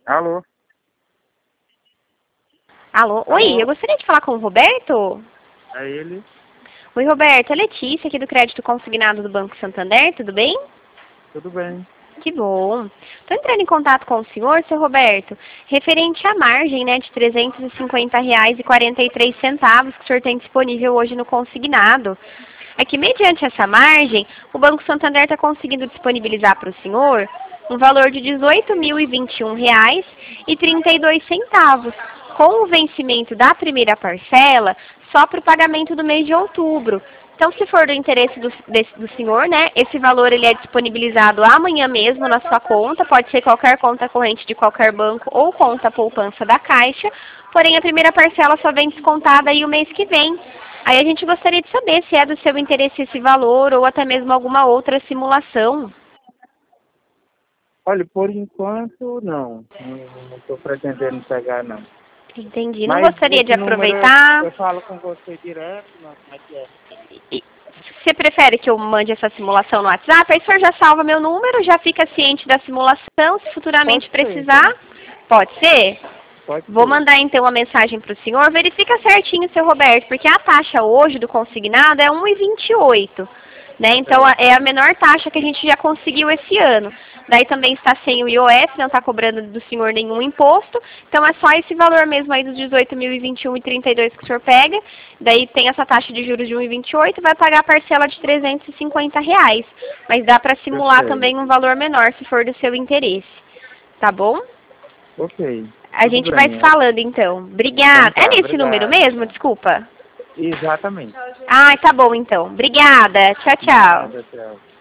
Alô? Alô? Oi, eu gostaria de falar com o Roberto. É ele? Oi, Roberto. É Letícia, aqui do Crédito Consignado do Banco Santander, tudo bem? Tudo bem. Que bom. Estou entrando em contato com o senhor, seu Roberto, referente à margem, né, de R$ 350,43 que o senhor tem disponível hoje no consignado. É que, mediante essa margem, o Banco Santander está conseguindo disponibilizar para o senhor um valor de R$ 18.021,32, com o vencimento da primeira parcela só para o pagamento do mês de outubro. Então, se for do interesse do senhor, né, esse valor ele é disponibilizado amanhã mesmo na sua conta, pode ser qualquer conta corrente de qualquer banco ou conta poupança da Caixa, porém a primeira parcela só vem descontada aí o mês que vem. Aí a gente gostaria de saber se é do seu interesse esse valor ou até mesmo alguma outra simulação. Olha, por enquanto, não. Não estou pretendendo pegar, não. Entendi. Não Mas gostaria de esse número aproveitar. eu falo com você direto, não, como é que é? Você prefere que eu mande essa simulação no WhatsApp? Aí o senhor já salva meu número, já fica ciente da simulação, se futuramente Pode ser, precisar. então. Pode ser? Pode Vou ser. mandar então uma mensagem para o senhor. Verifica certinho, seu Roberto, porque a taxa hoje do consignado é 1,28. Né? Então é a menor taxa que a gente já conseguiu esse ano. Daí também está sem o IOF, não está cobrando do senhor nenhum imposto. Então é só esse valor mesmo aí dos 18.021,32 que o senhor pega. Daí tem essa taxa de juros de 1,28, vai pagar a parcela de R$ 350. Mas dá para Eu simular sei. também um valor menor se for do seu interesse. Tá bom? Ok. A Tudo gente vai bem. falando então. Então Obrigada. É tá, nesse número obrigado, mesmo? então. Desculpa. Exatamente. Ai, tá bom então. Obrigada. Tchau, tchau. Nada, tchau.